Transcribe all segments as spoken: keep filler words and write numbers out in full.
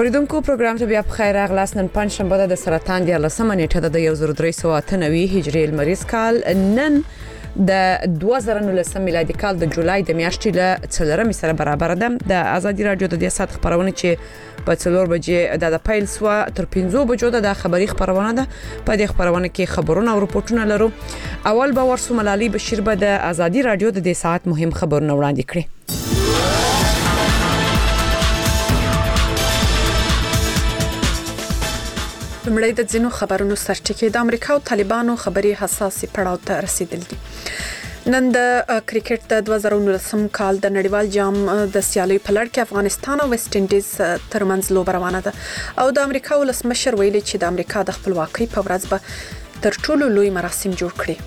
اوریدونکو پروګرام ته بیا په خیر راغلاست. نن پنځشنبه ده د سرطان دیارلسمه نیټه ده د یو زر درې سوه اته نوي هجري لمریز کال. نن د دوه زره نولسم میلادي کال د جولای د میاشتې له څلورمې سره برابر ده. د ازادي رادیو د دې سات خبرونه چې په څلور بجې د پیل سو تر پنځو بجو د خبري خبرونه ده. په دې خبرونه کې خبرونه او رپورټونه لرو. اول به ورسو ملالي بشیر به د ازادي رادیو د دې سات مهم خبرونه وړاندې کړي. لمړی د ځینو خبرونو سرټکی. د امریکا او طالبانو خبري حساسي پړاو ته رسیدل دي. نن د کرکټ د دوه زره نولسم کال د نړیوال جام د سیالي په لړ کې افغانستان او ویسټ انډیز ترمنځ لوبه روانه ده او د امریکا ولسمشر ویلي چې د امریکا د خپلواکۍ په ورځ به تر ټولو لوی مراسم جوړ کړي.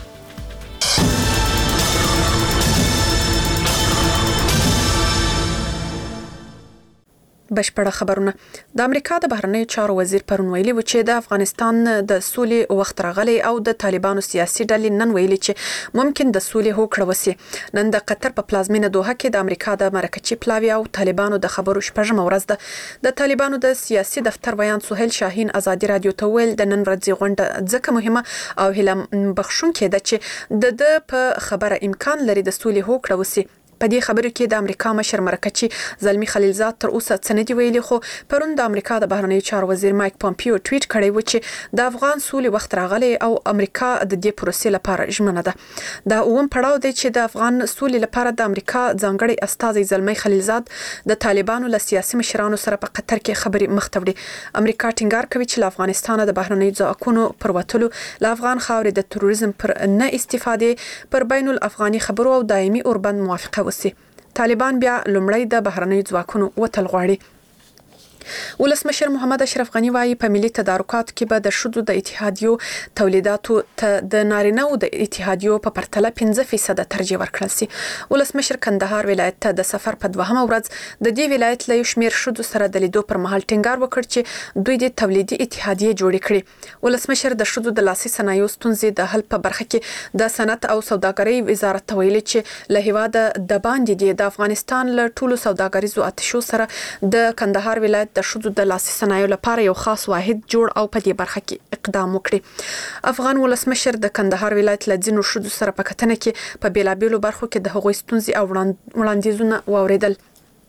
بشپړه خبرونه. د امریکا د بهرنیو چارو وزیر پرون ویلي و چې د افغانستان د سولې وخت راغلی او د طالبانو سیاسي ډلې نن ویلي چې ممکن د سولې هوکړه وسی. نن د قطر په پلازمینه دوحه کې د امریکا د مرکچی پلاوی او طالبانو د خبرو شپږم ورځ ده. د طالبانو د سیاسي دفتر بیان سهیل شاهین ازادي رادیو ته ویل د نن ورځې غونډه ځکه مهمه او هیله بخښونکې ده چې د د په خبره امکان لري د سولې هوکړه وسی. په دې خبرو کې د امریکا مشر مرکچی زلمی خلیلزاد تر اوسه څه نه دی ویلي، خو پرون د امریکا د بهرنیو چارو وزیر مایک پامپیو ټویټ کړی و چې د افغان سولې وخت راغلی او امریکا د دې پروسې لپاره ژمنه ده. دا اوم پړاو دی چې د افغان سولې لپاره د امریکا ځانګړي استازي زلمی خلیلزاد د طالبانو له سیاسي مشرانو سره په قطر کې خبرې مخ ته وړي. امریکا ټینګار کوي چې له افغانستان د بهرنیو ځواکونو پر وتلو، له افغان خاورې د تروریزم پر نه استفادې، پر بین الافغاني خبرو او دایمي اوربند موافقه وسی. طالبان بیا لومړی د بهرنیو ځواکونو وتل غواړي. ولسمشر محمد اشرف غنی وايي په ملي تدارکاتو کې به د شذو د اتحادیو تولیداتو ته د نارینه‌و د اتحادیو په پرتله پنځه فیصد ترجیح ورکړل شي. ولسمشر کندهار ولایت ته د سفر په دوهمه ورځ د دې ولایت له یو شمېر شذو سره د لیدو پر مهال ټینګار وکړ چې دوی د تولیدي اتحادیې جوړې کړي. ولسمشر د شذو د لاسي صنایعو ستونزې د حل په برخه کې د صنعت او سوداګرۍ وزارت ته ویلي چې له هیواده د باندې د افغانستان له ټولو سوداګریزو اتشو سره د کندهار ولایت د شذو د لاسي صنایعو لپاره یو خاص واحد جوړ او په دې برخه کې اقدام وکړي. افغان ولسمشر د کندهار ولایت له ځینو شذو سره په کتنه کې په بیلابیلو برخو کې د هغوی ستونزې او وړاندیزونه واوریدل.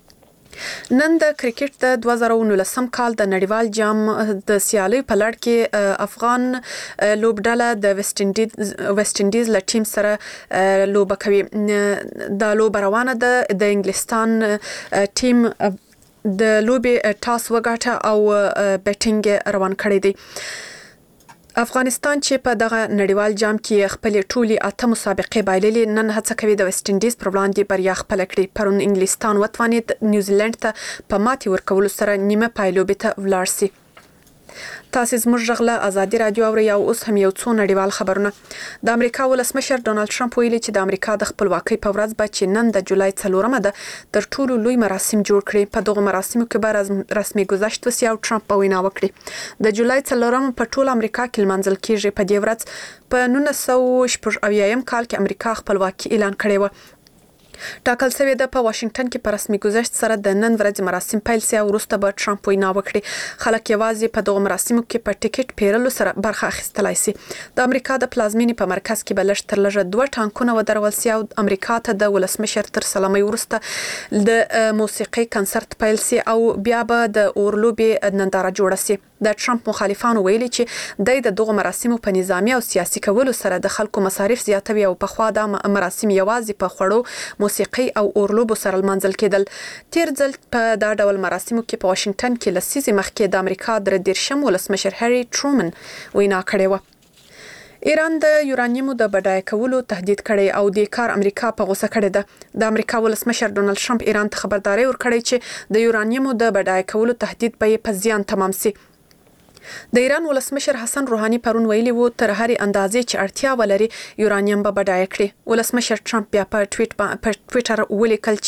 نن د کرکټ د دوه زره نولسم کال د نړیوال جام د سیالي په لړ کې افغان لوبډله د ویسټ انډیز ویسټ انډیز له ټیم سره لوبه کوي. د لوب روانه ده. د انګلستان ټیم د لوبې ټاس وګاټه او بیټینګ روان کړی دی. افغانستان چې په دغه نړیوال جام کې خپل ټولي اته مسابقې بایللې، نن هڅه کوي د ویسټ انډیز پر وړاندې بریا خپل کړي. پرون انګلستان وتوانید نیوزیلند ته په ماتې ورکولو سره نیمه پایلوبې ته ولاړ شي. تاسو زموږ غږ له ازادي رادیو او یا اوس هم یو څو نړیوال خبرونه. د امریکا ولسمشر ډونالد ټرمپ ویلي چې د امریکا د خپلواکۍ په ورځ به چې نن د جولای څلورمه ده تر ټولو لوی مراسم جوړ کړي. په دغه مراسمو کې به رسمي گذشت وسی او ټرمپ په وینا وکړي. د جولای څلورمه په ټول امریکا کې لمانځل کیږي. په دې ورځ په نولس سوه شپږ اویایم کال کې امریکا خپلواکي اعلان کړې و. ټاکل شوی د په واشنگټن کې په رسمي گذشت سره د نن ورځې مراسم پیل سي او وروسته به ټرمپ وینا وکړي. خلک یوازې په دغه مراسمو کې په ټیکټ پیرلو سره برخه اخیستلای شي. د امریکا د پلازمینې په مرکز کې به لږ تر لږه دوه ټانکونه ودرول سي او امریکا ته د ولسمشر تر سلامي وروسته د موسیقي کنسرت پیل سي او بیا به د اورلوبې ننداره جوړه سي. د ټرمپ مخالفانو ویلي چې د دغه مراسمو په نظامی او سیاسي کولو سره د خلکو مصارف زیاتوي او په خوا د مراسم یوازې په خړو موسیقي او اورلوبو سره لمانځل کېدل. تیر ځل په دا ډول مراسمو کې په واشنگټن کې لسیزې مخکې د امریکا د دیرشم ولسمشر هری ټرومن وینا کړې و. ایران د یورانیمو د بډای کولو تهدید کړي او د کار امریکا په غوسه کړي ده. د امریکا ولسمشر ډونالد ټرمپ ایران ته خبرداري ورکړي چې د یورانیمو د بډای کولو تهدید به په زیان تمام شي. د ایران ولسمشر حسن روحاني پرون ویلي وو تر هرې اندازې چې اړتیا ولري یورانیم به بډای کړي. ولسمشر ټرمپ بیا په ټویټ په ټویټر ولیکل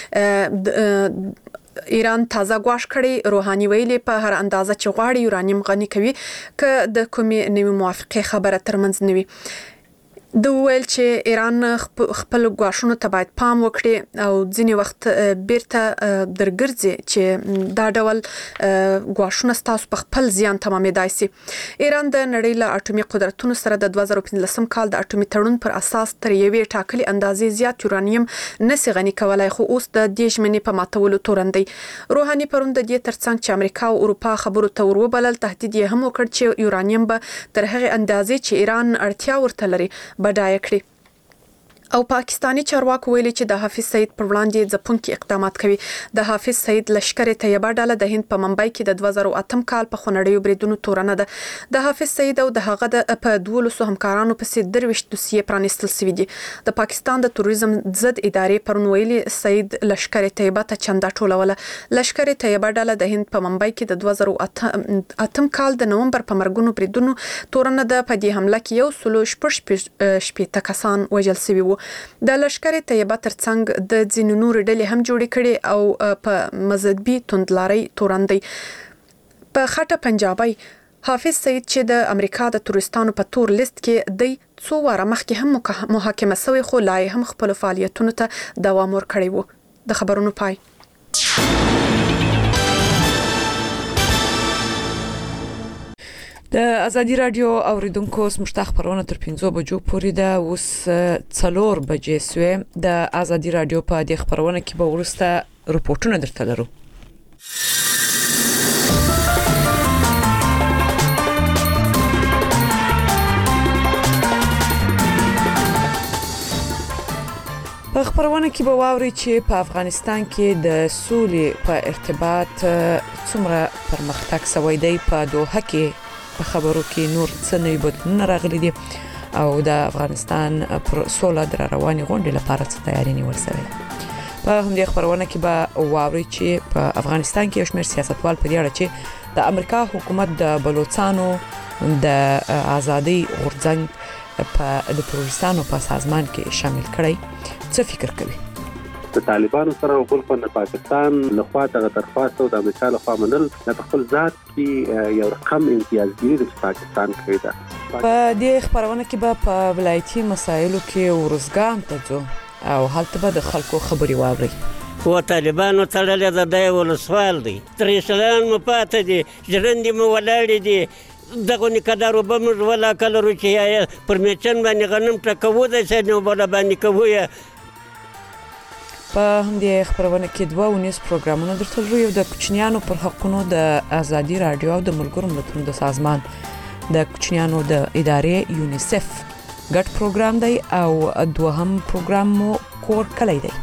چې ایران تازه غواش کړي. روحاني ویلي په هر اندازه چې غواړي یورانیم غني کوي که د کومې نوې موافقه خبره ترمنځ نوي. د ویل چې ایران خپل غواښونو ته باید پام وکړي او ځینې وخت بیرته درګرځي چې دا ډول غواښونه ستاسو په خپل زیان تمامېدای شي. ایران د نړۍ له اټومي قدرتونو سره د دوه زره پنځلسم کال د اټومي تړون پر اساس تر یوې ټاکلي اندازې زیات یورانیم نسي غني کولای، خو اوس د دې ژمنې په ماتولو تورن دی. روحاني پرون د دې ترڅنګ چې امریکا او اروپا خبرو ته وروبلل، تهدید یې هم وکړ چې یورانیم به تر هغه اندازې چې ایران اړتیا ورته لري بډایه کړي. او پاکستانی چارواکو ویلي چې د حافظ سعید پر وړاندې ځپونکي اقدامات کوي. د حافظ سعید لشکر طیبه ډله د هند په ممبئی کې د دوه زره اتم کال په خونړیو بریدونو تورنه ده. د حافظ سعید او د هغه د په دولسو همکارانو پسې درويشت دوسیې پرانیستل شوې دي. د پاکستان د توریزم ضد ادارې پرون ویلي سعید لشکر طیبه ته چنده ټولوله. لشکر طیبه ډله د هند په ممبئی کې د دوه زره اتم کال د نومبر په مرګونو بریدونو تورنه ده. په دې حمله کې یو سلو شپږ شپېته کسان وژل شوي وو. د لشکر طیبه ترڅنګ د ځینو نور ډلې هم جوړې کړي او په مذهبي توندلاري توراندي. په خټه پنجابي حافظ سعید چې د امریکا د تورستانو په تور لیست کې دی څو واره مخکې هم محاکمه شوی، خو لا هم خپل فعالیتونو ته دوام ورکړی وو. د خبرونو پای. د ازادي رادیو اوریدونکو سمشته خبرونه تر پنځو بجو پورې ده. اوس څلور بجې سوې. د ازادي رادیو په دې خبرونه کې به ورسته رپورټونه درته لرو. په خبرونه کې به واوري چې په افغانستان کې د سولې په ارتباط څومره پرمختګ شوی دی. په دوحه کې په خبرو کې نور څه نوي بدلونونه راغلي دي او د افغانستان پر سوله در رواني غونډې لپاره څه تیاری نیول شوی. په همدې خبرونه کې به واوري چې په افغانستان کې یو شمېر سیاستوال په دې اړه چې د امریکا حکومت د بلوچستانو د ازادي غورځنګ په د پروژستانو په سازمان کې شامل کړي څه فکر کوي. د طالبانو سره او بل په پاکستان له خوا ته درخواست او د امریکا له خوا منل د خپل ذات کې یو رقم امتیازګي د پاکستان کوي. دا په دې خبرونه کې به په ولایتي مسایلو کې ورزګان ته ځو او هلته به د خلکو خبري واوري. و طالبانو تړلې ده د ولسوال دی تر اسلام مو پاتې دي ژرندې مو ولاړې دي دغه نکدارو به موږ ولا کله روچې پر میچن باندې غنم ټکوو د سینو بل باندې کوو. په همدې خبرونه کې دوه ونیس پروګرامونه درته لرو. یو د کوچنیانو پر حقونو د ازادي رادیو او د ملګرو ملتونو د سازمان د کوچنیانو د ادارې یونیسف ګډ پروګرام دی او دوهم پروګرام مو کور کلی دی.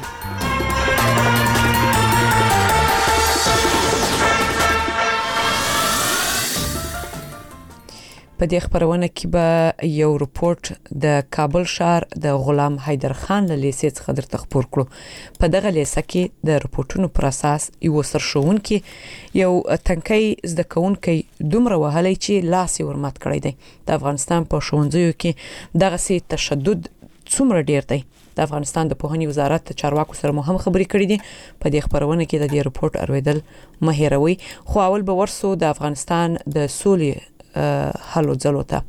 په دې خبرونه کې به یو رپورټ د کابل شهر د غلام حیدر خان له لیسې څخه درته خبر کړو. په دغه لیسه کې د رپورټونو پر اساس یو سرښوونکي یو تنکي زده کوونکی دومره وهلی چې لاس یې ورمات کړی دی. د افغانستان په ښوونځیو کې دغه سي تشدد څومره ډیر دی. د افغانستان د پوهنې وزارت چارواکو سره مو هم خبرې کړې دي. په دې خبرونه کې د دې رپورټ ارویدل مه هېروئ. خو اول به ورسو د افغانستان د سولې حلو ځلو ته.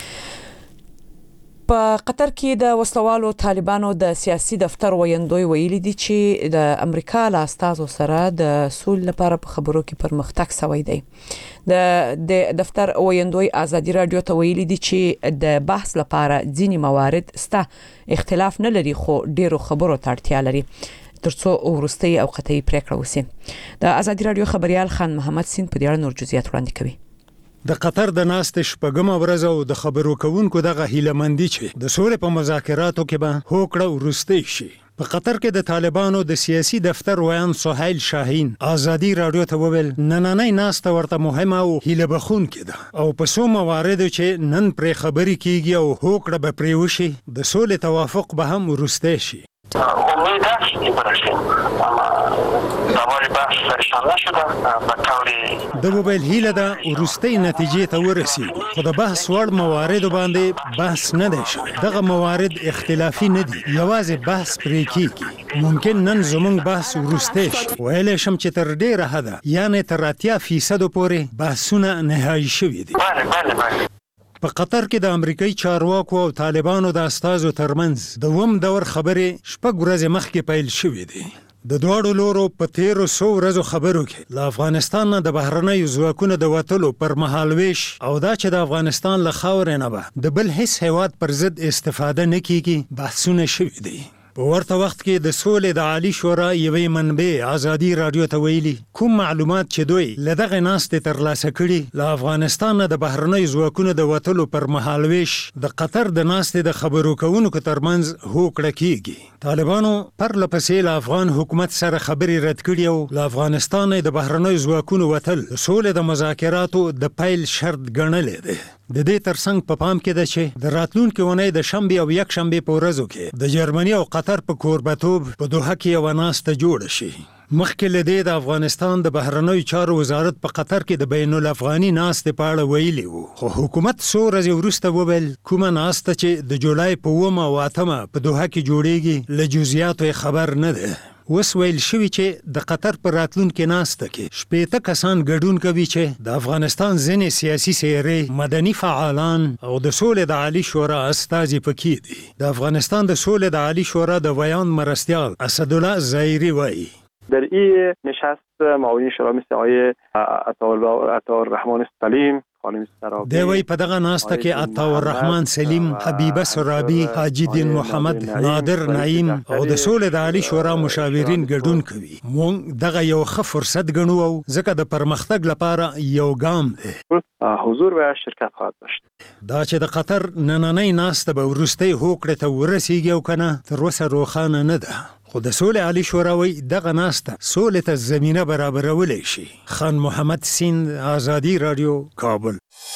په قطر کې د وسلوالو طالبانو د سیاسي دفتر ویندوی ویلي دي چې د امریکا له استازو سره د سولې لپاره په خبرو کې پرمختګ شوی دی. د دفتر ویندوی ازادي رادیو ته ویلي دي چې د بحث لپاره ځینې موارد ستا اختلاف نه لري، خو ډیرو خبرو ته اړتیا لري ترڅو ورستي او قطعي پریکړه وشي. د ازادي رادیو خبريال خان محمد سین په دې اړه نور جزئیات وړاندې کوي. د قطر د ناستې شپږمه ورځ او د خبرو کوونکو دغه هیلهمندي چې د سولې په مذاکراتو کې به هوکړه ورستي شي. په قطر کې د طالبانو د سیاسي دفتر ویان سهیل شاهین ازادي رادیو ته وویل نننۍ ناسته ورته مهمه او هیله بخونکې ده او په څو مواردو چې نن پرې خبرې کیږي او هوکړه به پرې وشي د سولې توافق به هم ورستی شي. امید است که برسیم اما دوباره بحث سرشان نشده به طوری د موبایل هیله ده ورستۍ نتیجې ته ورسیږي، خو د بحث وړ مواردو باندې بحث نه دی شوی. دغه موارد اختلافي نه دي، یوازې بحث پرې کیږي. ممکن نن زموږ بحث ورستی شي. ویلی شم چې تر ډیره حده یعنې تر اتیا فیصدو پورې بحثونه نهایي شوي دي. بله بله بله په قطر کې د امریکایي چارواکو او طالبانو د استازو ترمنځ د وم دور خبرې شپږ ورځې مخکې پیل شوې دي. د دواړو لورو په تیرو څو ورځو خبرو کې له افغانستان نه د بهرنیو ځواکونو د وتلو پر مهال ویش او دا چې د افغانستان له خاورې نه به د بل هیڅ هیواد پر ضد استفاده نه کیږي بحثونه شوي دي. په ورته وخت کې د سولې د عالی شورا یوې منبع ازادي رادیو ته ویلي کوم معلومات چې دوی له دغه ناستې ترلاسه کړي له افغانستان نه د بهرنیو ځواکونو د وتلو پر مهال ویش د قطر د ناستې د خبرو کوونکو ترمنځ هوکړه کیږي. طالبانو پرله پسې له افغان حکومت سره خبرې رد کړي او له افغانستان د بهرنیو ځواکونو وتل د سولې د مذاکراتو د پیل شرط ګڼلی دی. د دې ترڅنګ په پام کې ده چې د راتلونکي اونۍ د شنبې او یک شنبې په ورځو کې د جرمني او قطر په کوربتوب په دوحه کې یوه ناسته جوړه شي. مخکې له دې د افغانستان د بهرنیو چارو وزارت په قطر کې د بین الافغاني ناستې په اړه ویلي وو، خو حکومت څو ورځې وروسته وویل کومه ناسته چې د جولای په اوومه او اتمه په دوحه کې جوړیږي له جزئیاتو یې خبر نه ده. اوس ویل شوي چې د قطر په راتلونکي ناسته کې شپېته کسان ګډون کوي چې د افغانستان ځینې سیاسي څېرې، مدني فعالان او د سولې د عالی شورا استازي پکې دي. د افغانستان د سولې د عالی شورا د ویان مرستیال اسدالله ظاهری وایي در این نشست معاونین شورا مثل آقای عطاالرحمن سلیم، خانم سرابی دوی په دغه ناسته کې عطاالرحمن سلیم، حبیبه سرابی، حاجی دین محمد، نادر نعیم او د سولې د عالی شورا مشاورین ګډون کوي. مونږ دغه یو ښه فرصت ګڼو او ځکه د پرمختګ لپاره یو ګام دی. حضور و شرکت خواهد داشت. دا چې د قطر نننۍ ناسته به وروستۍ هوکړې ته ورسیږي او کنه تر اوسه روښانه نه ده. خو د سولې عالی شورا وایي دغه ناسته سولې ته زمینه برابرولی شي. خان محمد سیند، ازادي رادیو، کابل.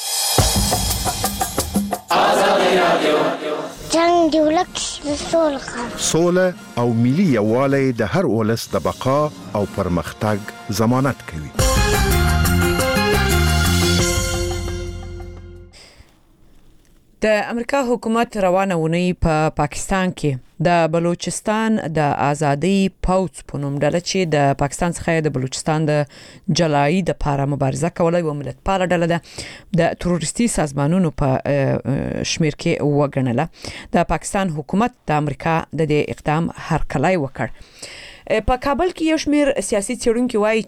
ازادي رادیو جنگ دی ولک سوله سوله او ملي یووالی د هر ولس د بقا او پرمختګ ضمانت کوي. د امریکا حکومت روانه ونی په پا پاکستان کې د بلوچستان د آزادۍ پوځ په نوم ډله چې د پاکستان څخه د بلوچستان د جلایي د لپاره مبارزه کولای و ملتپاله ډله ده د تروریستي سازمانونو په شمیر کې وګڼله. د پاکستان حکومت د امریکا د دې اقدام هرکلی وکړ. په کابل کې یو شمیر سیاسي څېړونکي وایي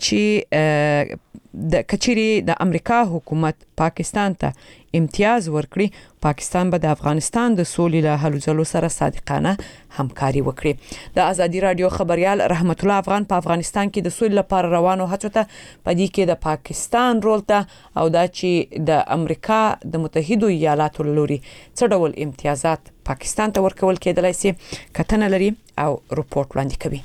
چې د کچيري د امریکا حکومت پاکستان ته امتیاز ورکړي پاکستان به د افغانستان د سولې له هلو ځلو سره صادقانه همکاري وکړي. د ازادي رادیو خبريال رحمت الله افغان په افغانستان کې د سولې لپاره روانو هڅو ته پدې کې د پاکستان رول ته او دا چې د امریکا د متحده ایالاتو لوري څه ډول امتیازات پاکستان ته ورکول کېدلای شي کتنه لري او رپورت وړاندې کوي.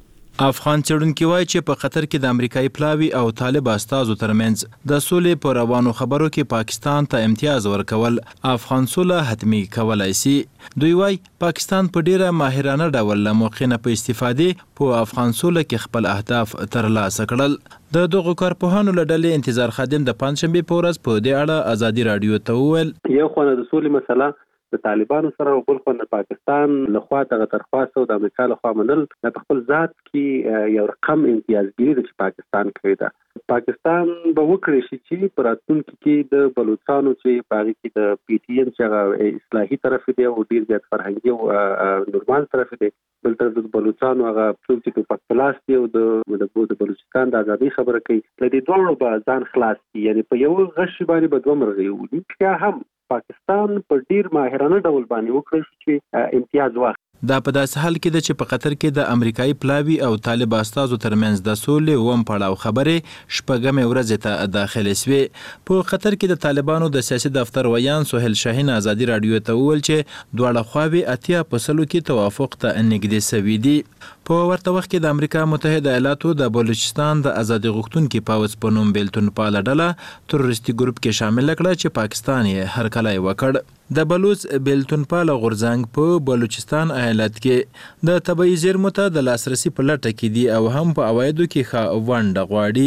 افغان څېړونکي وایي چې په قطر کې د امریکایي پلاوي او طالب استازو ترمنځ د سولې په روانو خبرو کې پاکستان ته امتیاز ورکول افغان سوله حتمی کولای شي. دوی وایي پاکستان په ډیره ماهرانه ډول له موقع نه په استفادې په افغان سوله کې خپل اهداف ترلاسه کړل. د دغو کارپوهانو له ډلې انتظار خادم د پنځشنبې په ورځ په دې اړه ازادي رادیو ته وویل یو خو د سولې مسله د طالبانو سره او بل خو د پاکستان لخوا ته ترخواست او د امریکا لخوا منل د خپل ذات کې یو رقم امتیازګیري د پاکستان کوي. دا پاکستان به وکړي شي چې په راتلونکي کې د بلوچستانو چې په هغه کې د پی ټی ایم چې اصلاحي طرف دی او ډیر زیات فرهنګي او نورمال طرف دی، بل طرف د بلوچستانو هغه څوک چې په پلاس دی او د بلوچستان د ازادۍ خبره کوي د دې دوه به ځان خلاص کی، یعنی په یو غش باندې به دوه مرغي ودی چې هم پاکستان په ډیر ماهرانه ډول باندې وکړي چې امتیاز واخلي. دا په داسې حال کې ده چې په قطر کې د امریکایي پلاوي او طالب استازو ترمنځ د سولې اووم پړاو خبرې شپږمې ورځې ته داخلې شوې. په قطر کې د طالبانو د سیاسي دفتر ویان سهیل شاهین ازادي رادیو ته وویل چې دواړه خواوې اتیا په سلو کې توافق ته نږدې شوي دي. په ورته وخت کې د امریکا متحده ایالاتو د بلوچستان د ازادي غوښتونکي پوځ په نوم بیلتون پاله ډله تروریستي ګروپ کې شامل کړه چې پاکستان یې هرکلی وکړ. د بلوچ بیلتون پاله غورځنګ په بلوچستان ایالت کې د طبیعي زیرمو ته د لاسرسي په لټه کې دي او هم په عوایدو کې ښه ونډه غواړي.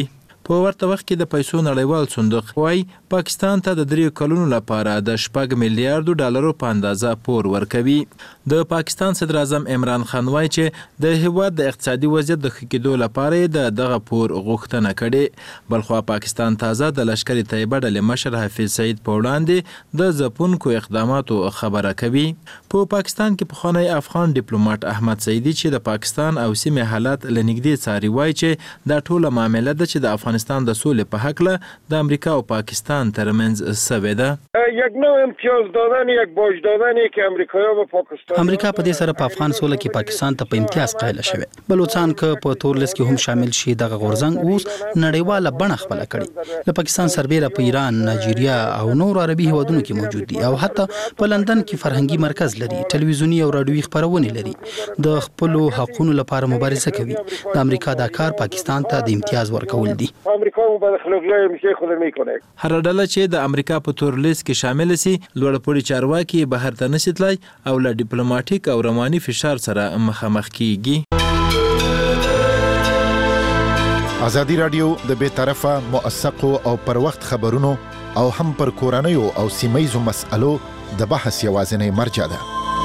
په ورته وخت کې د پیسو نړیوال صندوق وايي پاکستان ته د دریو کلونو لپاره د شپږ میلیارډو ډالرو په اندازه پور ورکوي. د پاکستان صدر اعظم عمران خان وايي چې د هیواد د اقتصادي وضعیت د ښه کېدو لپاره د دغه پور غوښتنه کړې. بلخوا پاکستان تازه د لشکر طیبه ډلې مشر حافظ سعید په وړاندې د ځپونکو اقداماتو خبره کوي. په پاکستان کې پخوانی افغان ډیپلوماټ احمد سعیدي چې د پاکستان او سیمې حالات له نږدې څاري وايي چې دا ټوله معامله ده چې د افغانستان د سولې په هکله د امریکا او پاکستان ترمنځ سوې ده. یک نوع امتیاز دادن، یک باج دادنی که امریکایی‌ها به پاکستان امریکا په دې سره په افغان سوله کې پاکستان ته په امتیاز قایل شوی. بلوچستان که په تور لیست کې هم شامل شي دغه غورځنګ اوس نړیواله بڼه خپله کړې. له پاکستان سربېره په ایران، نایجیریا او نور عربي هیوادونو کې موجود دي او حتی په لندن کې فرهنګي مرکز لري، ټلویزیوني او راډیوي خپرونې لري، د خپلو حقونو لپاره مبارزه کوي. د امریکا دا کار پاکستان ته د امتیاز ورکول دي. امریکا مبارزه میشه خود میکنه. هر ډله چې د امریکا په تور لیست کې شامل سي لوړ پوړي چارواکي بهر ته نشي تلای او له ډیپلوماټیک او رواني فشار سره مخامخ کیږي. ازادي رادیو د بې طرفه موثقو او پر وخت خبرونو او هم پر کورنیو او سیمایزو مسألو د بحث یوازینی مرجع ده.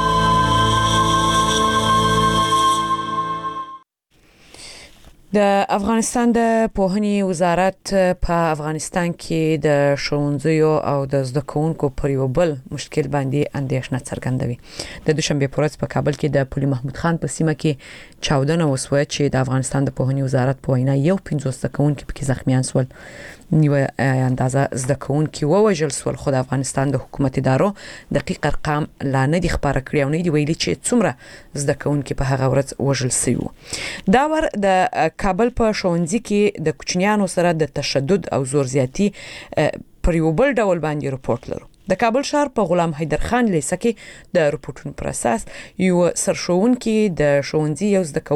د افغانستان د پوهنې وزارت په افغانستان کې د ښوونځیو او د زده کوونکو پر یو بل مشکل باندې اندېښنه څرګندوي. د دوشنبه په ورځ په کابل کې د پولي محمود خان په سیمه کې چاودنه وسوه چې د افغانستان د پوهنې وزارت په وینا یو پنځوس زده کوونکي پکې زخمیان شول. نیو اندازه زده کوونکي ووژل شول، خو د افغانستان د حکومت ادارو دقیق ارقام لا نه دي خبره کړی او نه دي ویلي چې څومره زده کوونکي په هغه ورځ وژل شوي. دا ور د کابل په ښوونځي کې د کوچنیانو سره د تشدد او زور زیاتی پر یو بل ډول باندې رپورت لرو. د کابل ښار په غلام حیدر خان لیسه کې د رپورټونو پر اساس یو سرښوونکي د ښوونځي یو زده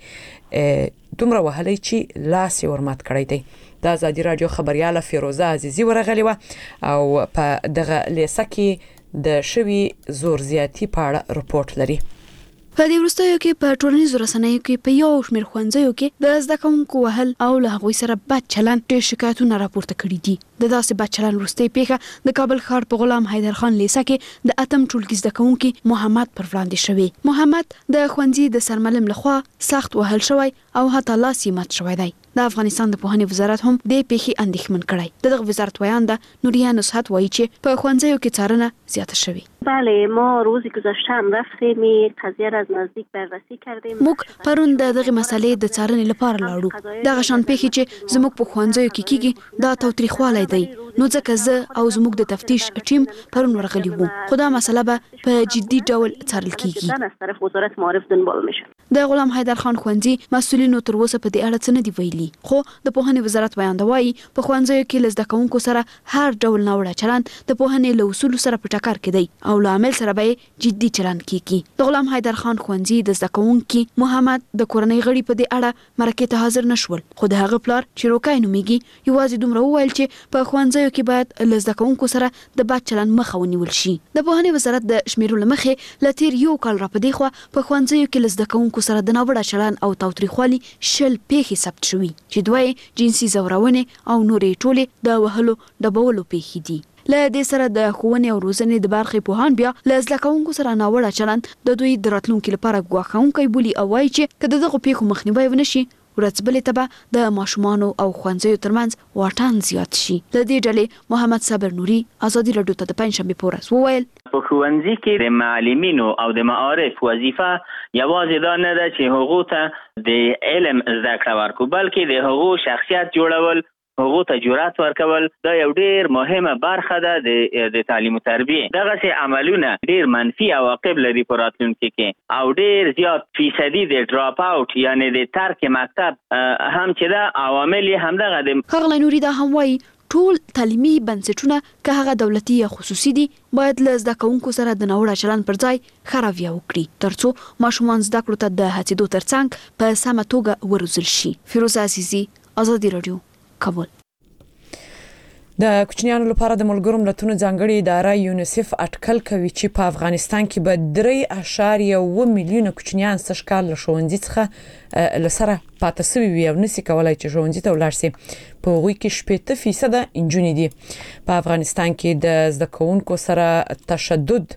کوونکی دومره وهلی چې لاس یې ورمات کړی دی. د ازادي رادیو خبرياله فیروزه عزیزی ورغلی و او په دغه لیسه کې د شوی زور زیاتی په اړه رپورت لري. په دې وروستیو کې په ټولنیزو رسنیو کې په یو شمېر ښوونځیو کې د زده کوونکو وهل او له هغوی سره بد چلند ډېر شکایتونه راپورته کړي دي. د داسې بد چلند وروستۍ پیښه د کابل ښار په غلام حیدر خان لیسه کې د اتم ټولګي زده کوونکي محمد پر وړاندې شوی. محمد د ښوونځي د سرمعلم لخوا سخت وهل شوی او حتی لاس یې مات شوی دی. د افغانستان د پوهنې وزارت هم د پیښې اندېښمن کړی. دغه وزارت ویانده نوریا نصحت وایي چې په ښوونځیو کې څارنه زیاته شوې. بله، ما روزی گذشته هم رفتیم قضیه را از نزدیک بررسی کردیم. موږ پرون د دغه مسلې د څارنې لپاره لاړو. دغه شان پیښې چې زموږ په ښوونځیو کې کیږي دا تاوتریخوالی دی. نو ځکه زه او زموږ د تفتیش ټیم پرون ورغلی وو. خو دا مسله به په جدي ډول څارل کیږي. از طرف وزارت معارف دنبال میشه. د غلام حیدر خان ښوونځي مسؤلینو تر اوسه په دې اړه څه نه دی ویلي. خو د پوهنې وزارت ویانده وایي په ښوونځیو کې له زده کوونکو سره هر ډول ناوړه چلند د پوهنې له اصولو سره په ټکر کې دی او له عامل سره به جدي چلند کیږي. د غلام حیدر خان ښوونځي د زده کوونکي محمد د کورنۍ غړي په دې اړه مرکې ته حاضر نشول، خو د هغه پلار چې روکای نومیږي یوازې دومره وویل چې په ښوونځیو کې باید له زده کوونکو سره د بد چلند مخه ونیول شي. د پوهنې وزارت د شمیرو له مخې له تیر یو کال را په دې خوا په ښوونځیو کې له زده کوونکو سره د ناوړه چلند او تاوتریخوالي شل پیښې ثبت شوي چې دوه جنسي زورونې او نورې ټولې د وهلو ډبولو پیښې دي. له دې سره د ښوونې او روزنې د برخې پوهان بیا له زده کوونکو سره ناوړه چلند د دوی د راتلونکي لپاره ګواښونکی بولي او وایي چې که د دغو پیښو مخنیوی ونه شي ورځ بلې ته به د ماشومانو او ښوونځیو ترمنځ واټن زیات شي. د دې ډلې محمد صابر نوري ازادي راډیو ته د پنجشنبې په ورځ وویل په ښوونځي کې د معلمینو او د معارف وظیفه یوازې دا نه ده چې هغو ته د علم زده کړه ورکړو، بلکې د هغو شخصیت جوړول، هغو ته جرأت ورکول دا یو ډیر مهمه برخه ده د د تعلیم او تربیه. دغه عملونه ډیر منفي عواقب لري په راتلونکي کې او ډیر زیات فیصدي د ډراپ اوټ یعنی د ترک مکتب هم چې دا عوامل همدغه د ښاغلی نوري دا هم وایي ټول تعلیمي بنسټونه که هغه دولتي یا خصوصي دي باید له زده کوونکو سره د ناوړه چلند پر ځای ښه رویه وکړي ترڅو ماشومان زده کړو ته د هڅېدو ترڅنګ په سمه توګه وروزل شي. فیروزه عزیزي، ازادي راډیو، کابل. د کوچنیانو لپاره د ملګرو ملتونو ځانګړي اداره یونیسف اټکل کوي چې په افغانستان کې به درې اعشاریه اووه میلیونه کوچنیان سږ کال له ښوونځي څخه لسره پاتې شوي وي او نشي کولای چې ښوونځي ته ولاړ شي. په هغوی کې شپږ فیصد نجونې دي. په افغانستان کې د زده کوونکو سره تشدد،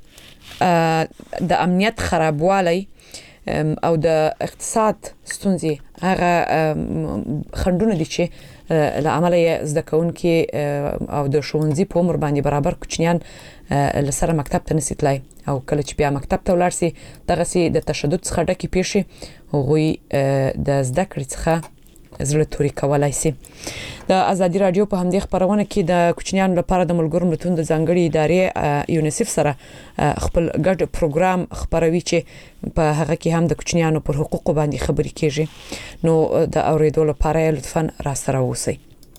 د امنیت خرابوالی او د اقتصاد ستونزې هغه خنډونه دي چې له عمله زده کوونکي او د ښوونځي په عمر باندې برابر کوچنیان لسره مکتب ته نشي تلای او کله چې بیا مکتب ته ولاړ شي دغه سي د تشدد څخه ډکه پیښې هغوی د زده کړې څخه زړه توري کولای شي. د ازادي رادیو په همدې خبرونه کې د کوچنیانو لپاره د ملګرو ملتونو د ځانګړي ادارې یونیسف سره خپل ګډ پروګرام خبروي چې په هغه کې هم د کوچنیانو پر حقوقو باندې خبرې کیږي. نو د اوریدو لپاره لطفاً را سره اوسئ.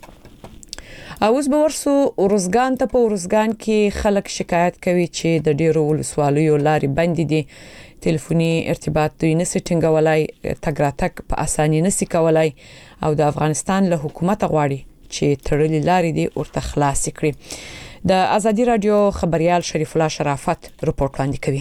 اوس به ورسو ورزګان ته. په ورزګان کې خلک شکایت کوي چې د ډیرو ولسوالیو لارې بندې دي، ټلیفوني ارتباط دوی نشي ټینګولای، تګ راتګ په اسانۍ نشي کولای او د افغانستان له حکومت غواړي چې تړلې لارې دي ورته خلاص کړي. د ازادي رادیو خبريال شریف الله شرافت رپورټ وړاندې کوي.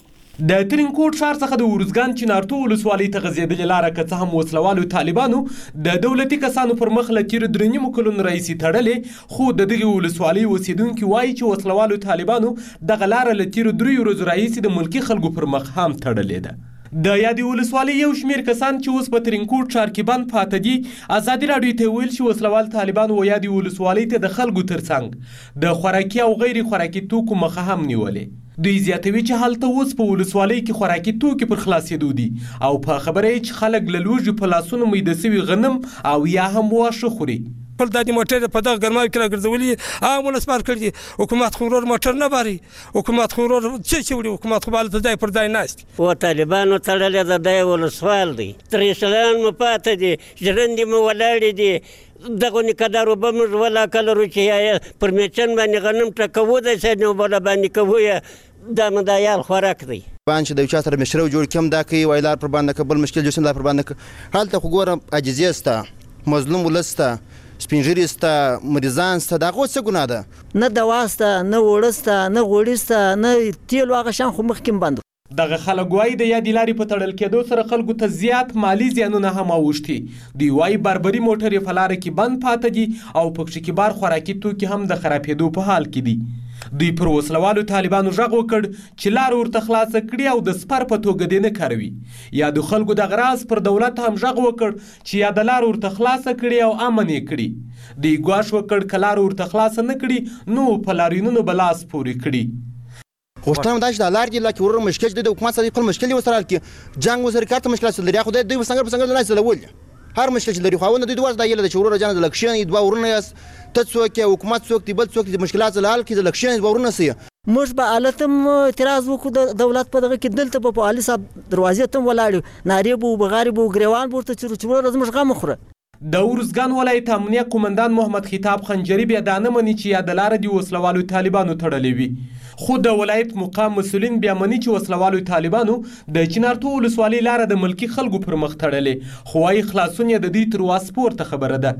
د ترینکوټ ښار څخه د ورزګان چنارتو ولسوالۍ ته غځېدلې لاره که څه هم وسلوالو طالبانو د دولتي کسانو پر مخ له تیرو درې نیمو کلونو راهیسې تړلې، خو د دغې ولسوالۍ اوسېدونکي وایي چې وسلوالو طالبانو دغه لاره له تیرو دریو ورځو راهیسې د ملکي خلکو پر مخ هم تړلې ده. د یادې ولسوالۍ یو شمېر کسان چې اوس په ترینکوټ ښار کې بند پاته دي ازادي راډیو ته ویل چې وسلوال طالبانو و یادې ولسوالۍ ته د خلکو ترڅنګ د خوراکي او غیر خوراکي توکو مخه هم نیولې. دوی زیاتوي چې هلته اوس په ولسوالۍ کې خوراکي توکي پر خلاصېدو دي او په خبره یې چې خلک له لوږې په لاسونو میده سوي غنم او یا هم واښه خوري. خپل د موټر په دغه ګرماوي کې راګرځولي عام ولس بار کړي. حکومت خو ورور موټر نه باري، حکومت خو ورور څه چې وړي، حکومت خو بالته ځای پر ځای ناست و طالبانو تړلې ده. د ولسوال دی تریسلان مو پاته دي، ژرندې مو ولاړې دي، دغه نکدارو به موږ ولا کلرو چې پر میچن باندې غنم ټکوو د سې نو بل باندې کوو دا مدایال خوراک دی. بان چې د یو چا سره مشرو جوړ کم دا کوي وایلار پر باندې کبل مشکل جوړ سم دا پر باندې حالت خو ګورم عاجزي استا مظلوم ولستا سپینجری ستا مریضان ستا دا خو څه ګناه ده؟ نه دوا ستا، نه وړه ستا، نه غوړي ستا، نه تیل هغه شان خو مخکې بند. دغه خلک وایي د یادې لارې په تړل کېدو سره خلکو ته زیات مالي زیانونه هم اوښتي. دوی وایي بربري موټرې په لاره کې بند پاته دي او پکښې کې بار خوراکي توکي هم د خرابېدو په حال کې دي. دوی پر وسلوالو طالبانو غږ وکړ چې لار ورته خلاصه کړي او د سپر په توګه دې نه کاروي. یا د خلکو دغه راز پر دولت هم غږ وکړ چې یا د لار ورته خلاصه کړي او امن یې کړي. دوی ګواښ وکړ که لار ورته خلاصه نه کړي نو په لاریونونو به لاس پورې کړي. غوښتنه دا چې د لار کې لا کې ورور مشکل د حکومت سره خپل مشکل وسره کې جنگ وسره کارته مشکل لري. خو دوی وسنګر په څنګه نه سلول هر مشکل چې لري خو نه دوی دوه د یله د چورو جان د لکشن دوه ورونه یاس ته څوک حکومت څوک دی بل څوک د مشکلات حل کې د لکشن دوه ورونه سي. موږ به التم اعتراض وکړو د دولت په دغه کې دلته په علي صاحب دروازې ته ولاړ ناری بو بغاری بو ګریوان ورته چې چورو راز موږ غم خوره. د ورزګان ولایت امنیه قومندان محمد خطاب خنجری بیا دا نه مني چې یا د لارې د وسلوالو طالبانو تړلې وي. خو د ولایت مقام مسؤلین بیا مني چې وسلوالو طالبانو د چنارتو ولسوالۍ لاره د ملکي خلکو پر مخ تړلې، خو وايي خلاصون یې د دې تر واس پورته خبره ده.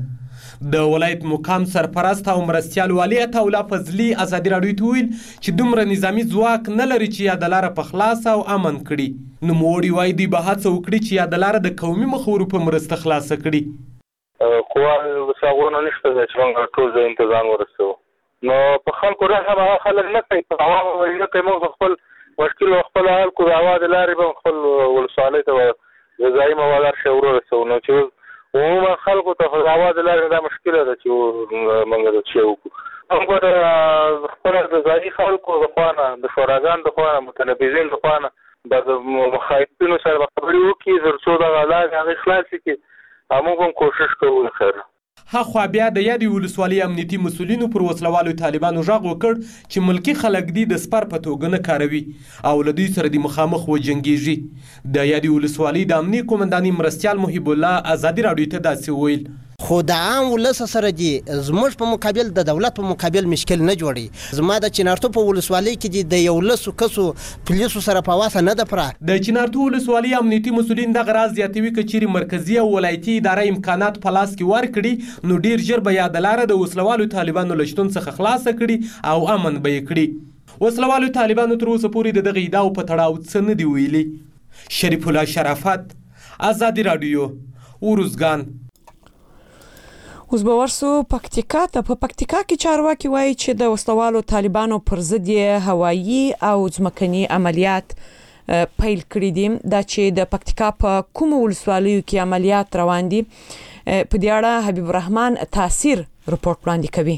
د ولایت مقام سرپرست او مرستیال والي عطاالله فضلي ازادي راډیو ته ویل چې دومره نظامي ځواک نه لري چې یا د لاره په خلاص او امن کړي. نوموړي وایي دوی به هڅه وکړي چې یا د لاره د قومي مخورو په مرسته خلاصه کړي. قوا وساغونه نشته چې موږ ټول ځای تنظیم ورسو. نو په خلکو راځه هغه خلک نه کوي په عوام ویل کوي موږ خپل مشکل خپل حل کو د اواز لارې به خپل ولسوالۍ ته غذایي مواد شورو رسو. نو چې عموما خلکو ته د اواز لارې دا مشکل ده چې موږ د چیو موږ خپل غذایي خلکو د خوانه د شوراګان د خوانه متنبذین د خوانه د مخاطبینو سره خبرې وکړي ترڅو دا علاج هغه خلاص کړي. موږ هم کوشش کوو خیر. هخوا بیا د یادې ولسوالۍ امنیتي مسؤلینو پر وسلوالو طالبانو غږ وکړ چې ملکي خلک دي د سپر په توګه نه کاروي او له دوی سره د مخامخ وجنګېږي. د یادې ولسوالۍ د امنیې قومنداني مرستیال محب الله ازادي راډیو ته داسې ویل. خو د عام ولس سره دی زموږ په مقابل د دولت په مقابل مشکل نه جوړي. زما د چنارتو په ولسوالۍ کې د یو لسو کسو پولیسو سره په واسه نه ده پره. د چنارتو ولسوالۍ امنیتي مسؤلین دغه راز زیاتوي که چیرې مرکزي او ولایتي اداره امکانات په لاس کې ورکړي نو ډیر ژر به یاده لاره د وسلوالو طالبانو له شتون څخه خلاصه کړي او امن به یې کړي. وسلوالو طالبانو تر اوسه پورې د دغه ادعاو په تړاو څه نه دي ویلي. شریف الله شرافت، آزادي راډیو، اوروزګان. اوس به ورسو پکتیکا ته. په پکتیکا کې چارواکي وایي چې د وسلوالو طالبانو پر ضد یې هوایي او ځمکني عملیات پیل کړي دي. دا چې د پکتیکا په کوم ولسوالیو کې عملیات روان دي په دې اړه حبیب الرحمن تاثیر رپورټ وړاندې کوي.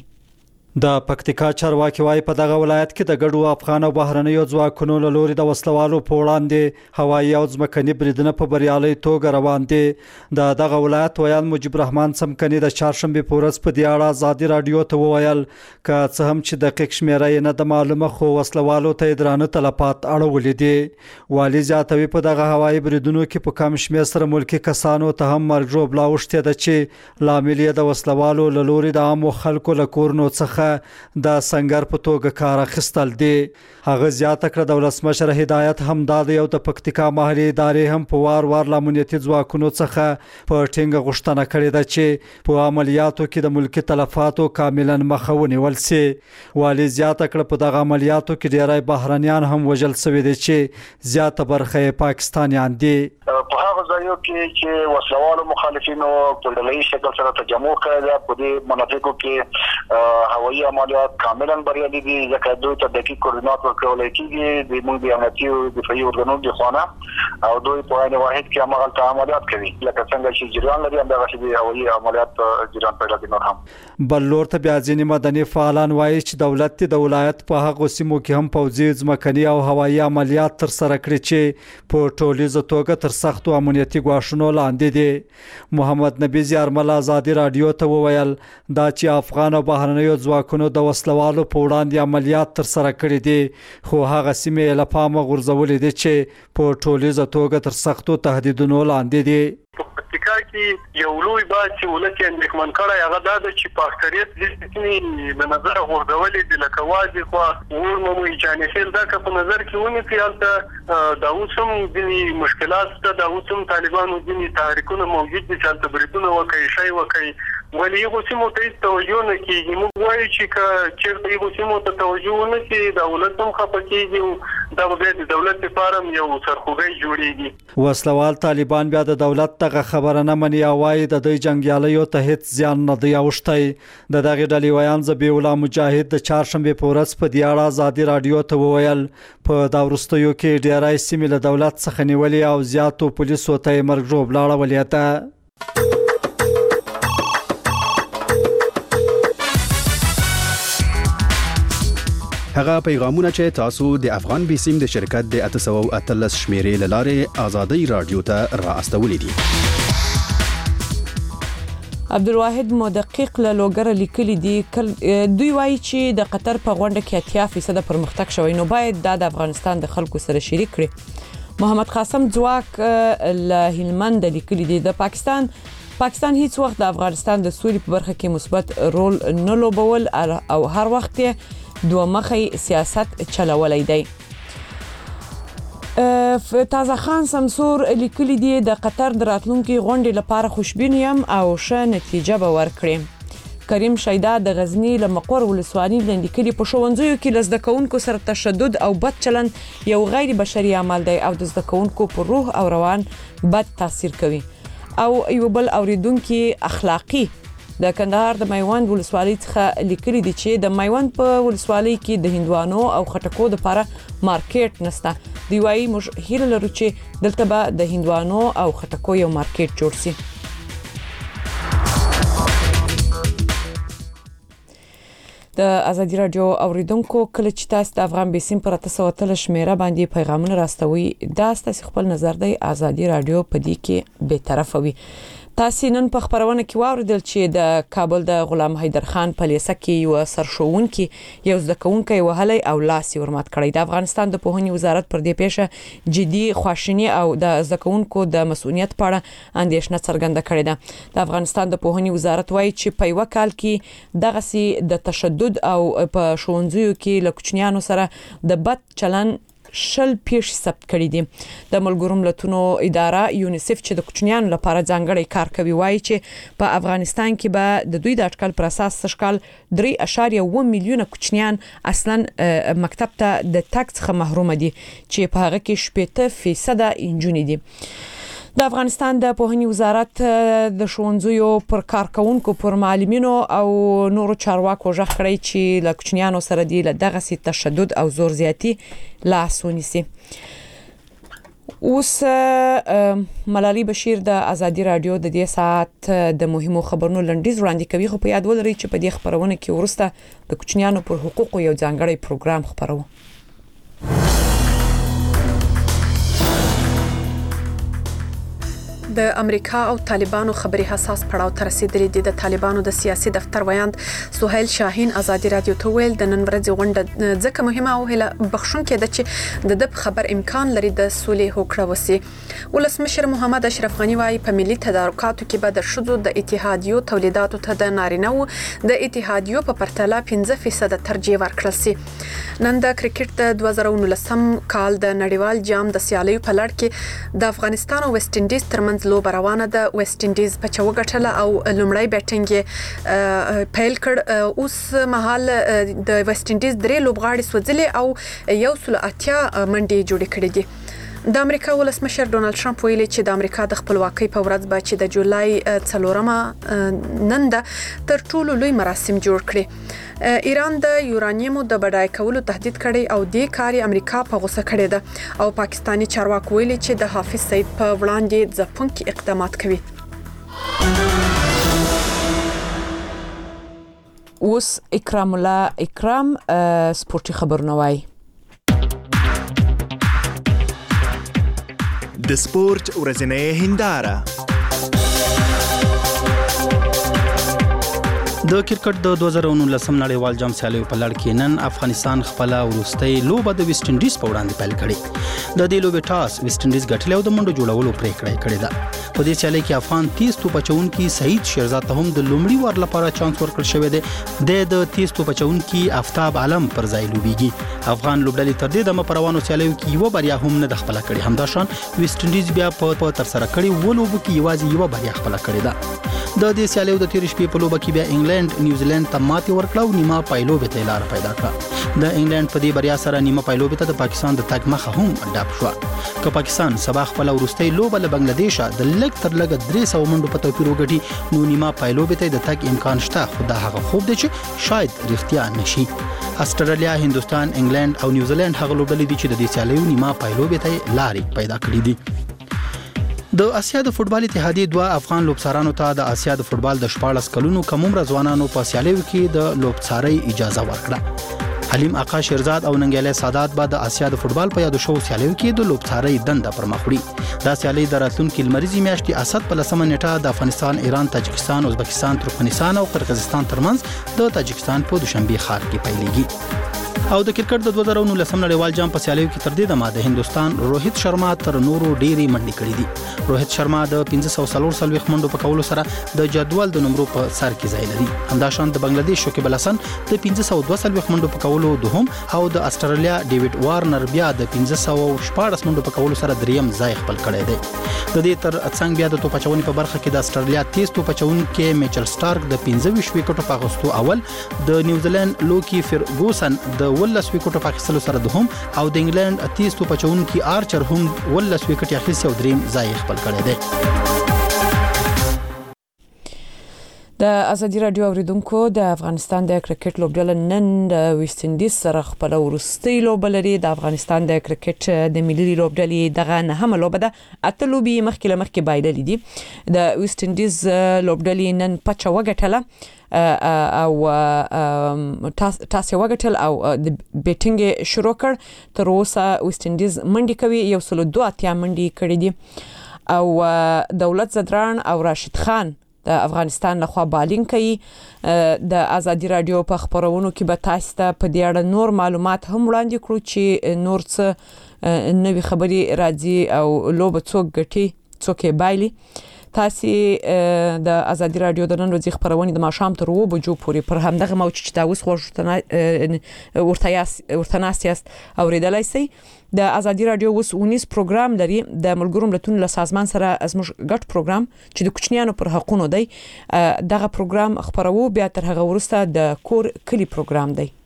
د پکتیکا چارواکي وايي په دغه ولایت کې د ګډو افغان او بهرنیو ځواکونو له لوري د وسلوالو په وړاندې هوایي او ځمکني بریدونه په بریالي توګه روان دي. د دغه ولایت ویان مجيب الرحمن سمکني د چهارشنبه په ورځ په دې اړه آزادي راډیو ته وویل که څه هم چې دقیق شمیره یې نه د معلومه خو وسلوالو ته درانه تلفات اړولې دي. والي زیاتوي په دغه هوایي بریدونو کې په کم شمېر سره ملکی کسانو ته هم مرګ ژوبلا اوښتې ده چې لامل یې د وسلوالو له لوري د عامو خلکو له کورونو څخه د سنگر په توګه کار اخیستل دي. هغه زیاته کړه د ولسمشر هدایت هم دا دی او د پکتیکا محلي ادارې هم په وار وار له امنیتي ځواکونو څخه په ټینګه غوښتنه کړې ده چې په عملیاتو کې د ملکی تلفاتو کاملا مخه ونیول سي. والي زیاته کړه په دغه عملیاتو کې ډیری بهرنیان هم وژل شوي دي چې زیاته برخه یې پاکستانیان دي. په هغه ځایو کې چې وسلوالو مخالفینو په ډله‌یي شکل سره تجمع کړی ده په دې مناطقو کې هوایي عملیات کاملا بریالي دي ځکه دوی ته دقیق کوردینات ورکول کېږي د موږ د امنیتي او دفاعي ارګانونو د خوا او دوی په عین واحد کې همغلته عملیات کوي لکه څنګه چې جریان لري همدغسې د هوایي عملیات جریان پیدا کوي. نور هم بل لور ته بیا ځینې مدني فعالان وایي چې دولت د ولایت په هغو سیمو کې هم پوځي ځمکني او هوایي عملیات ترسره کړي چې په ټولیزه توګه تر سختو امنیتي ګواښونو لاندې دي. محمد نبی زیارمل آزادي راډیو ته وویل دا چې افغان او بهرنیو ځواکونو د وسلوالو په وړاندې عملیات ترسره کړي دي خو هغه سیمې له پامه غورځولې دي چې په ټولیزه توګه تر سختو تهدیدونو لاندې دي. په پکتیکا کې یو لوی بحث چې ولس یې اندېښمن کړی هغه دا ده چې په اکثریت دې سیمې له نظره غورځولې دي لکه وازې خوا ورمموي جانفیل دا که په نظر کې ونیسي هلته دا اوس هم ځینې مشکلات شته دا اوس هم طالبانو ځینې تحریکونه موجود دي چې هلته بریدونه وکړي شی وکړي ولې هغو سیمو ته هېڅ توجه نه کېږي. موږ وایو چې که چېرته هغو سیمو ته توجه ونه شي دا ولس هم خفه کېږي او دا به بیا د دولت لپاره هم یو سرخوږی جوړېږي. وسلوال طالبان بیا د دولت دغه خبره نه مني او وایي د دوی جنګیالیو ته هېڅ زیان نه دی اوښتی. د دغې ډلې ویان ذبیح الله مجاهد د چهارشنبې په ورځ په دې اړه ازادي راډیو ته وویل په دا وروستیو کې ډیری سیمې له دولت څخه نیولې او زیاتو پولیسو ته یې مرګ ژوبلا اړولې ده. هغه پیغامونه چې تاسو د افغان بیسیم د شرکت د اته سوه او اتلس شمیرې له لارې آزادي راډیو ته را استولې دي. عبدالواحد مدقق له لوګر لیکلي دي دوی وایي چې د قطر په غونډه کې اتیا فیصد پرمختګ شوی نو باید د افغانستان د خلکو سره شریک کړي. محمد قاسم ځواک له هلمند لیکلي دي د پاکستان پاکستان هیڅ وخت د افغانستان د سولې په برخه کې مثبت رول نه لوبول او هر وخت دوه مخی سیاست چلولای دی. تازه خان سمسور لیکلی دی د قطر د راتلونکي غونډې لپاره خوشبین یم او ښه نتیجه به ورکړي. کریم شیدا د غزنی له مقر ولسوالۍ لیکلي په ښوونځیو کې له زده کوونکو سره تشدد او بد چلند یو غیر بشري عمل دی او د زده کوونکو په روح او روان بد تاثیر کوي. او یو بل اوریدونکو اخلاقی د کندهار د میوند ولسوالۍ څخه لیکلي دي چې د میوند په ولسوالۍ کې د هندوانو او خټکو لپاره مارکیټ نشته. دی وايي موږ هیله لرو چې دلته به د هندوانو او خټکو یو مارکیټ جوړ شي. د ازادي راډیو اوریدونکو کله چې تاسو د افغان بیسیم پر اته سوه اتلس شمیره باندې پیغامونه راستوي دا ستاسو خپل نظر دی. ازادي راډیو په دې کې به طرفه وي. تاسو نن په خبرونه کې واوریدل چې د کابل د غلام حیدر خان په لیسه کې یو سرښوونکي یو ځکونکي وهلي او لاس ورمات کړی. د افغانستان د پوهنې وزارت پر دې پیښه جدي خواشینی او د ځکونکو د مسؤلیت په اړه اندېښنه څرګنده کړې ده. د افغانستان د پوهنې وزارت وایي چې په یو کال کې دغه سي د تشدد او په ښوونځیو کې له کوچنیانو سره د بد چلن شل پیښ ثبت کړي دي. د ملګرو ملتونو اداره یونیسف چې د کوچنیانو لپاره ځانګړی کار کوي وایي چې په افغانستان کې به د دوی د اټکل پر اساس سشکال درې اعشاریه اووه میلیونه کوچنیان اصلا مکتب ته د تګ څخه محروم دي چې په هغه کې شپږ فیصد انجونې دي. د افغانستان د پوهنې وزارت د ښوونځیو پر کارکونکو پر معلمینو او نورو چارواکو ژغ کړی چې له کوچنیانو سره دی له دغه سي تشدد او زور زیاتی لاس ونیسي. اوس ملالي بشیر د ازادي رادیو د دې ساعت د مهمو خبرونو لنډیز وړاندې کوي، خو په یاد ولرئ چې په دې خبرونه کې ورسته د کوچنیانو پر حقوقو یو ځانګړی پروګرام خبرو. د امریکا او طالبانو خبري حساس پړاو ته رسیدلې دي. د طالبانو د سیاسي دفتر ویاند سهیل شاهین ازادي رادیو ته ویل د نن ورځې غونډه ځکه مهمه او هله بخښونکې ده چې د دب خبر امکان لري د سولې هوکړه وسی. ولسمشر محمد اشرف غنی وايي په ملي تدارکاتو کې به د شذو د اتحادیو تولیداتو ته د نارینه‌و د اتحادیو په پرتله پنځه فیصد ترجیح ورکړل سي. نن د کرکټ د دوه زره نولسم کال د نړیوال جام د سیالیو په لړ کې د افغانستان او ویسټ انډیز ترمنځ لوبه روانه ده. ویسټ انډیز په چوغه ټله او لومړی بیټینګ پیل کړ. اوس مهال د ویسټ انډیز درې لوبغاړي سوځلي او یو سل اتیا منډي جوړ کړي دي. د امریکا ولسمشر ډونالد ټرمپ ویلي چې د امریکا د خپلواکۍ په ورځ به چې د جولای څلورمه نن ده تر ټولو لوی مراسم جوړ کړي. ایران د یورانیمو د بډای کولو تهدید کړي او د کاري امریکا په غوسه کړي ده او پاکستانی چارواکي ویلي چې د حافظ سعید په وړاندې ځپونکي اقدامات کوي. اوس اکرام الله اکرام سپورتي خبرونه وایي. د سپورت ورځنۍ هنداره. د کرکټ د دوه زره نولسم نړیوال جام سیالیو په لړ کې نن افغانستان خپل وروستۍ لوبه د ویسټ انډیز په وړاندې پیل کړې. د دې لوبې ټاس ویسټ انډیز ګټلې او د منډو جوړولو پریکړه کړې ده. په دې سیالي کې افغان تیز توپ اچونکي سعید شیرزاد ته هم د لومړي وار لپاره چانس ورکړل شوی دی. د تیز توپ اچونکي آفتاب عالم پر ځای لوبيږي. افغان لوبډلې تر دې د پروانو سیالیو کې یو بریا هم نه د خپل کړې. همداشان ویسټ انډیز بیا په تر سره کړې و لوبو کې یوازې یو بریا خپل کړې ده. د دې سیالیو د تیر شپې په لوبه کې بیا انګلند نیوزیلند ته ماتې ورکړه او نیمه پایلوبې ته لار پیدا کړه. د انګلند په دې بریا سره نیمه پایلوبې ته د پاکستان د تګ مخه هم ډاپ شو. که پاکستان سبا خپل وروستۍ لوبه له بنگلاديش د لګ تر لګ درې سوه منډو په توپیر وګټي نو نیمه پایلوبې ته د تګ امکان شته، خو دا هغه خوب دی چې شاید رښتیا نشي. استرالیا، هندستان، انګلند او نیوزیلند هغه لوبډلې دي چې د دې سیالیو نیمه پایلوبې ته لارې پیدا کړې دي. د آسیا د فوتبال اتحادیې دوه افغان لوبڅارانو ته د آسیا د فوتبال د شپاړس کلونو کم عمره ځوانانو په سیالیو کې د لوبڅارۍ اجازه ورکړه. حلیم آقا شیرزاد او ننګیالی سادات به د آسیا د فوتبال په یادو شوو سیالیو کې د لوبڅارۍ دنده پر مخ وړي. دا سیالۍ د راتلونکي لمریزې میاشتې اسد په لسمه نیټه د افغانستان، ایران، تاجکستان، ازبکستان، ترکمنستان او قرغیزستان ترمنځ د تاجکستان په دوشنبه ښار کې پیلېږي. او د کرکټ د دوه زره نولسم نړیوال جام په سیالیو کې تر دې دمه د هندستان روهیت شرما تر نورو ډېری منډې کړې دي. روهیت شرما د پنځه سوه څلور څلوېښت منډو په کولو سره د جدول د نمرو په سر کې ځای لري. همداشان د بنگلاديش شکیب الحسن د پنځه سوه دوه څلوېښت منډو په کولو دوهم او د استرالیا ډیوډ وارنر بیا د پنځه سوه شپاړس منډو په کولو سره دریم ځای خپل کړی دی. د دې تر څنګ بیا د توپ اچونې په برخه کې د استرالیا تیز توپ اچونکي میچل سټارک د پنځه ویشت وکټو په اخیستو اول، د نیوزیلند لوکی فرګوسن د اوولس وکټو په اخیستلو سره دوهم او د انګلند تیز توپ اچونکي آرچر هم اوولس وکټې اخیستي او دریم ځای خپل کړی دی. د ازادي رادیو اوریدونکو د افغانستان د کرکټ لوبډله نن د ویسټ انډیز سره خپل وروستۍ لوبه لري. د افغانستان د کرکټ د ملي لوبډلې دغه نهمه لوبه ده. اته لوبې مخکې له مخکې بایللې دي. د ویسټ انډیز لوبډلې نن پچه وګټله او تاسو وګټل او د بیټینګ شروع کړ. تر اوسه ویسټ انډیز منډي کوي، یو سل دوه اتیا منډي کړې دي او دولت زدران او راشد خان د افغانستان لخوا بالینګ کوي د ازادي رادیو په خبرونو کې به تاسو ته په دې اړه نور معلومات هم وړاندې کړو چې نور څه نوې خبري راځي او لوب څوک غټي څوک بایلي. تاسو د ازادي رادیو د نن ورځې خبرونه د ماشام تر و بجو پورې پر همدغه موج چې تاسو خوښتنه ورته ورته ناسیاست اوریدلای شئ. د ازادي رادیو اوس اونیس پروګرام لري د ملګرو ملتونو له سازمان سره ازموږ ګډ پروګرام چې د کوچنیانو پر حقوقو دی. دغه پروګرام خبرو بیا تر هغه ورسته د کور کلی پروګرام دی.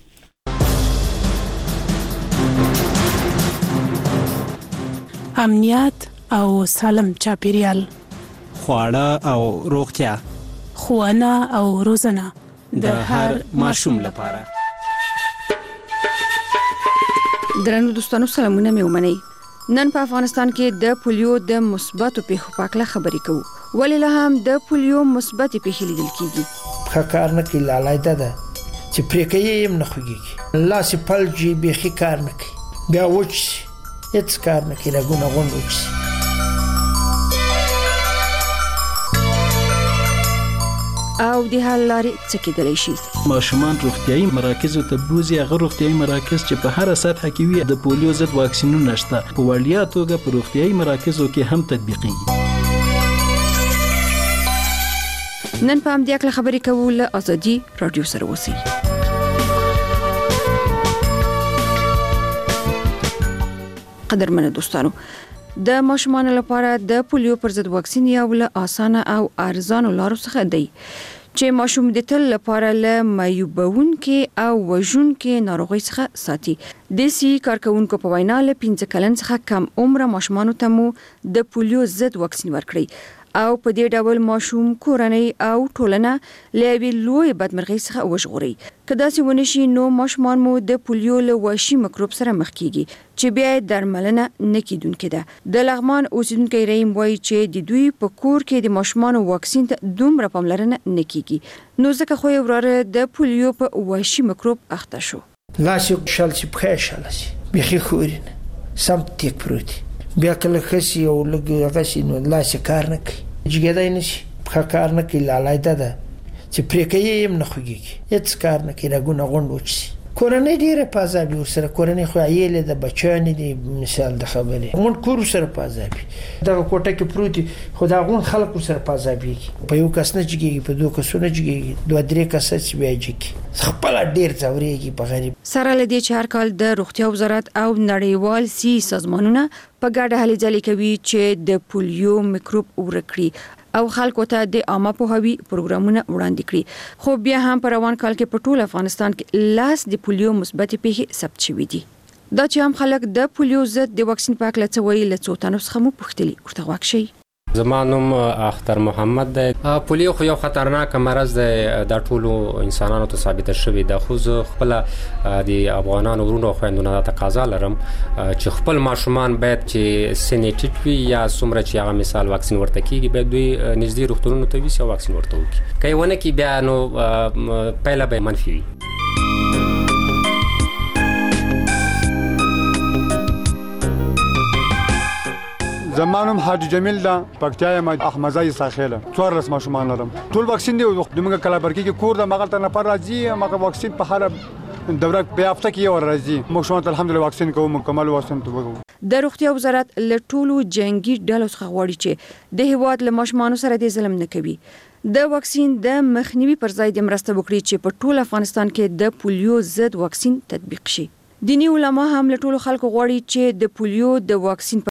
امنیت او سالم چاپیریال، خواړه او روغتیا، ښوونه او روزنه د هر ماشوم لپاره. درنو دوستانو سلامونه مې ومنئ. نن په افغانستان کې د پولیو د مثبتو پیښو په اړه خبرې کوو. ولې لا هم د پولیو مثبتې پیښې لیدل کیږي؟ ښه کار نه کوي، لالایده ده چې پرې کوي یې نه خوږېږي، لاس پلجي بیخي کار نه کوي، بیا وچ شي هېڅ کار نه کوي، رګونه غونډ وچ شي. او د حل لارې څه کېدلی شي؟ ماشومان روغتیايي مراکزو ته بوزي. هغه روغتیايي مراکز چې په هر سطح کې وي د پولیو ضد واکسینونه شته، په وړیا توګه په روغتیايي مراکزو کې هم تطبیقېږي. نن په همدې اړه خبرې کوو له ازادي رادیو سره اوسئ. قدرمنو دوستانو، د ماشومان لپاره د پولیو پر ضد واکسین یو له اسانه او ارزانه لارو څخه دی چې ماشوم د تل لپاره له معیوبونکې او وژونکې ناروغۍ څخه ساتي. د سی کارکونکو په وینا له پنځه کلن څخه کم عمر ماشومانو ته مو د پولیو ضد واکسین ورکړي او په دې ډول ماشوم کورنۍ او ټولنه له یوې لوی بدمرغۍ څخه وژغوري. که داسې ونه شي نو ماشومان مو د پولیو له وحشي مکروب سره مخ کیږي چې بیا درملنه نه کیدونکې ده. د لغمان اوسیدونکي رحیم وایي چې د دوی په کور کې د ماشومانو واکسین ته دومره پاملرنه نه کیږي، نو ځکه خو یې وراره د پولیو په وحشي مکروب اخته شو. لاس یې شل شي، پښې شل شي، بیخي خورینه سم تیک پروت، بیا کله خسي او لږ غسي نو لاس کار نه کوي، جګیدای نشي، ښه کار نه کوي، لالایده ده چې پرې کوي یې نه خوږېږي، هېڅ کار نه کوي، رګونه غونډ وچ شي. کورنۍ ډېره په عذاب وي ورسره، کورنۍ خو عیلې د بچیانې دي، مثال د خبرې غونډ کور ورسره په عذاب وي، دغه کوټه کې پروت وي خو دا غونډ خلک ورسره په عذاب وي، په یو کس نه جګېږي، په دوه کسو نه جګېږي، دوه درې کسه چې بیا جګي، خپله ډېر ځورېږي په غریب. سره له دې چې هر کال د روغتیا وزارت او نړیوال سی سازمانونه په ګډه هلې ځلې کوي چې د پولیو میکروب ورک کړي او خلکو ته د عامه پوهاوي پروګرامونه وړاندې کړي. خو بیا هم په روان کال کې په ټول افغانستان کې لاس د پولیو مثبت پیښې ثبت شوې دي. دا چې هم خلک د پولیو ضد د واکسین په اړه څه وایي له څو تنو څخه مو پوښتلي، ورته غوږ شئ. زما نوم اختر محمد دی. پولیو خو یو خطرناک مرض دی، دا ټولو انسانانو ته ثابته شوې ده، خو زه خپل د افغانانو ورونو او خویندونو ته تقاضا لرم چې خپل ماشومان باید چې سنې ټیټ وي یا څومره چې هغه مثال واکسین ورته کیږي باید دوی نږدې روغتونونو ته ویسي او واکسین ورته وکړي. که یې ونه کړي بیا نو پایله به منفي وي. زمانم حاجی جمیل دا پکتیا یم احمدزای ساخیله څوار رس ماشومان لرم ټول واکسین دی دمګه کلابرکی کې کور د مغلطه نه پر راځي مګه واکسین په هر دوره په هفته کې ور راځي مشوات الحمدلله واکسین کوم مکمل واکسین ته وګورم. د روغتیا وزارت له ټولو جنگي ډلو څخه غواړي چې د هیواد له ماشومان سره د ظلم نه کوي، د واکسین د مخنیوي پر ځای د مرسته وکړي چې په ټول افغانستان کې د پولیو ضد واکسین تطبیق شي. دینی علما هم له ټولو خلکو غواړي چې د پولیو د واکسین